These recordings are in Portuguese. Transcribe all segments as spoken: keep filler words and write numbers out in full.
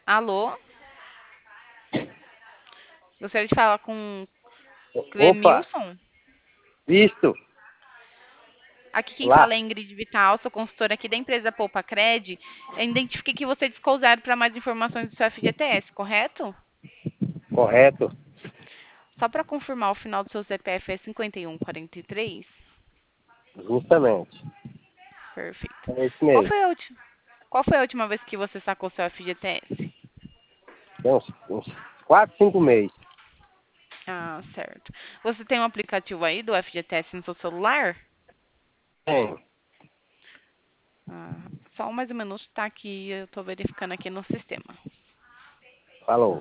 Alô? Gostaria de falar com Opa, Clemilson. visto. Aqui quem Lá, fala é Ingrid Vital, sou consultora aqui da empresa Poupa Cred. Eu identifiquei que você discou zero para mais informações do seu F G T S, correto? correto. Só para confirmar, o final do seu C P F é cinquenta e um quarenta e três? Justamente. Perfeito. É isso Qual mesmo. foi a última, qual foi a última vez que você sacou seu F G T S? Tem uns, uns quatro, cinco meses. Ah, certo. Você tem um aplicativo aí do F G T S no seu celular? Tem. Ah, só mais um minuto, tá aqui, eu estou verificando aqui no sistema. Falou.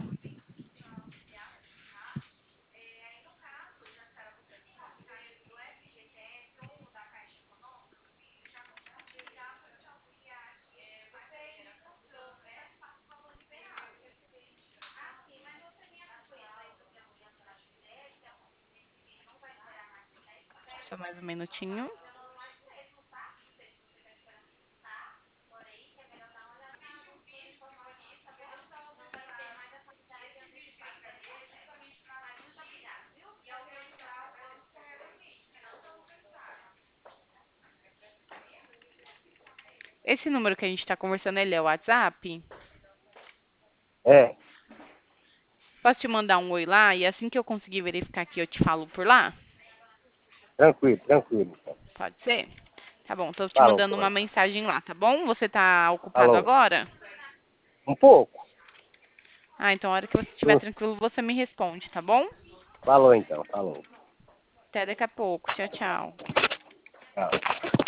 Só mais um minutinho. Esse número que a gente está conversando, ele é o WhatsApp? É, Posso te mandar um oi lá e assim que eu conseguir verificar aqui eu te falo por lá? tranquilo, tranquilo. Então. Pode ser? Tá bom, tô te Falou, mandando uma pô. mensagem lá, tá bom? Você tá ocupado Falou. agora? Um pouco. Ah, então a hora que você estiver Hum, tranquilo você me responde, tá bom? Falou então, falou. Até daqui a pouco. Tchau, tchau. Tchau.